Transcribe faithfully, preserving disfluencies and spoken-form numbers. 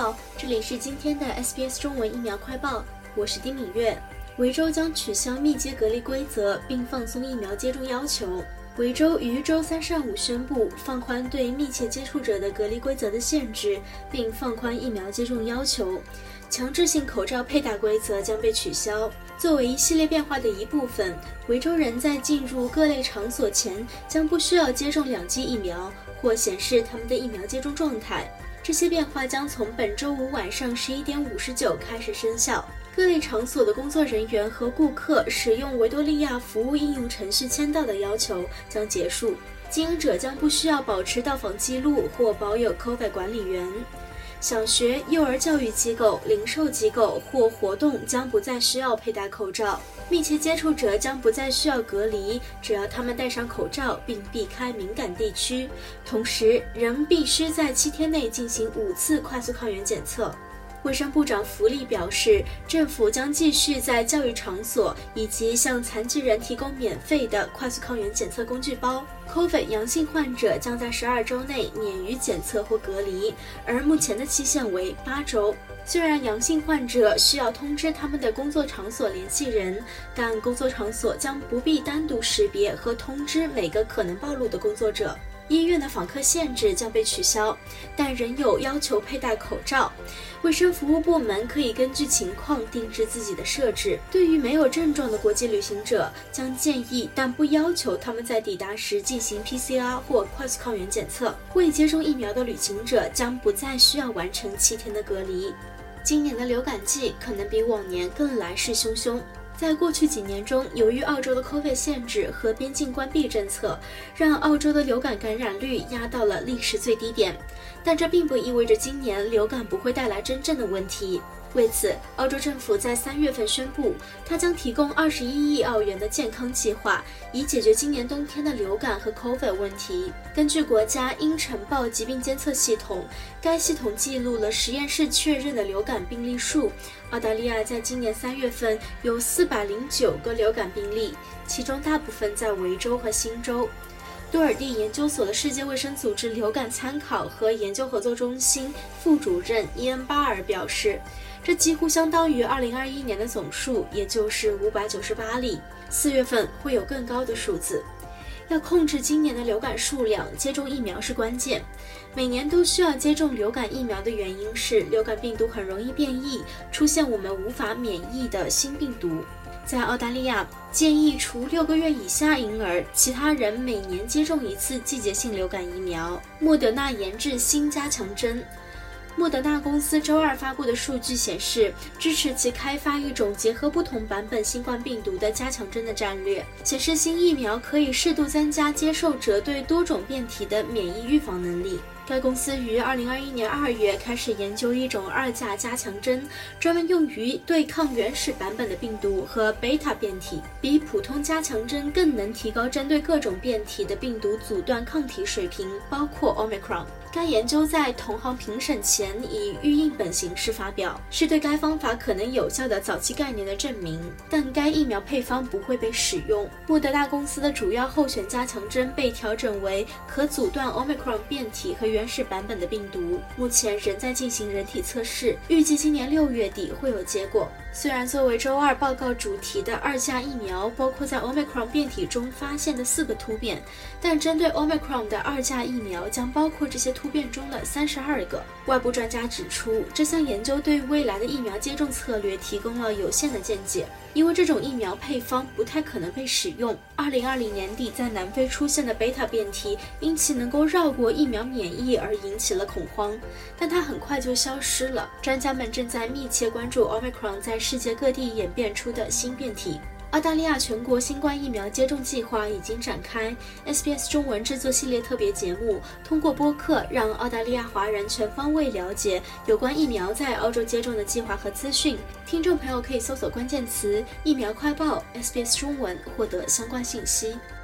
好，这里是今天的 S B S 中文疫苗快报，我是丁敏月。维州将取消密接隔离规则，并放松疫苗接种要求。维州于周三上午宣布放宽对密切接触者的隔离规则的限制，并放宽疫苗接种要求。强制性口罩佩戴规则将被取消。作为一系列变化的一部分，维州人在进入各类场所前将不需要接种两剂疫苗或显示他们的疫苗接种状态。这些变化将从本周五晚上十一点五十九开始生效。各类场所的工作人员和顾客使用维多利亚服务应用程序签到的要求将结束。经营者将不需要保持到访记录或保有 COVID 管理员。小学、幼儿教育机构、零售机构或活动将不再需要佩戴口罩。密切接触者将不再需要隔离，只要他们戴上口罩并避开敏感地区。同时，仍必须在七天内进行五次快速抗原检测。卫生部长福利表示，政府将继续在教育场所以及向残疾人提供免费的快速抗原检测工具包。COVID 阳性患者将在十二周内免于检测或隔离，而目前的期限为八周。虽然阳性患者需要通知他们的工作场所联系人，但工作场所将不必单独识别和通知每个可能暴露的工作者。医院的访客限制将被取消，但仍有要求佩戴口罩。卫生服务部门可以根据情况定制自己的设置。对于没有症状的国际旅行者，将建议但不要求他们在抵达时进行 P C R 或快速抗原检测。未接种疫苗的旅行者将不再需要完成七天的隔离。今年的流感季可能比往年更来势汹汹。在过去几年中，由于澳洲的 COVID 限制和边境关闭政策，让澳洲的流感感染率压到了历史最低点。但这并不意味着今年流感不会带来真正的问题。为此，澳洲政府在三月份宣布，它将提供二十一亿澳元的健康计划，以解决今年冬天的流感和 COVID 问题。根据国家应呈报疾病监测系统，该系统记录了实验室确认的流感病例数。澳大利亚在今年三月份有四百零九个流感病例，其中大部分在维州和新州。多尔蒂研究所的世界卫生组织流感参考和研究合作中心副主任伊恩·巴尔表示，这几乎相当于二零二一年的总数，也就是五百九十八例。四月份会有更高的数字。要控制今年的流感数量，接种疫苗是关键。每年都需要接种流感疫苗的原因是，流感病毒很容易变异，出现我们无法免疫的新病毒。在澳大利亚，建议除六个月以下婴儿，其他人每年接种一次季节性流感疫苗。莫德纳研制新加强针。莫德纳公司周二发布的数据显示，支持其开发一种结合不同版本新冠病毒的加强针的战略，显示新疫苗可以适度增加接受者对多种变体的免疫预防能力。该公司于二零二一年二月开始研究一种二价加强针，专门用于对抗原始版本的病毒和贝塔变体，比普通加强针更能提高针对各种变体的病毒阻断抗体水平，包括 Omicron。该研究在同行评审前以预印本形式发表，是对该方法可能有效的早期概念的证明，但该疫苗配方不会被使用。莫德纳公司的主要候选加强针被调整为可阻断 Omicron 变体和原始版本的病毒，目前仍在进行人体测试，预计今年六月底会有结果。虽然作为周二报告主题的二价疫苗包括在 Omicron 变体中发现的四个突变，但针对 Omicron 的二价疫苗将包括这些突变中的三十二个。外部专家指出，这项研究对未来的疫苗接种策略提供了有限的见解，因为这种疫苗配方不太可能被使用。二零二零年底在南非出现的贝塔变体因其能够绕过疫苗免疫而引起了恐慌，但它很快就消失了。专家们正在密切关注 Omicron 在世界各地演变出的新变体。澳大利亚全国新冠疫苗接种计划已经展开。S B S 中文制作系列特别节目，通过播客让澳大利亚华人全方位了解有关疫苗在澳洲接种的计划和资讯。听众朋友可以搜索关键词“疫苗快报 S B S 中文”获得相关信息。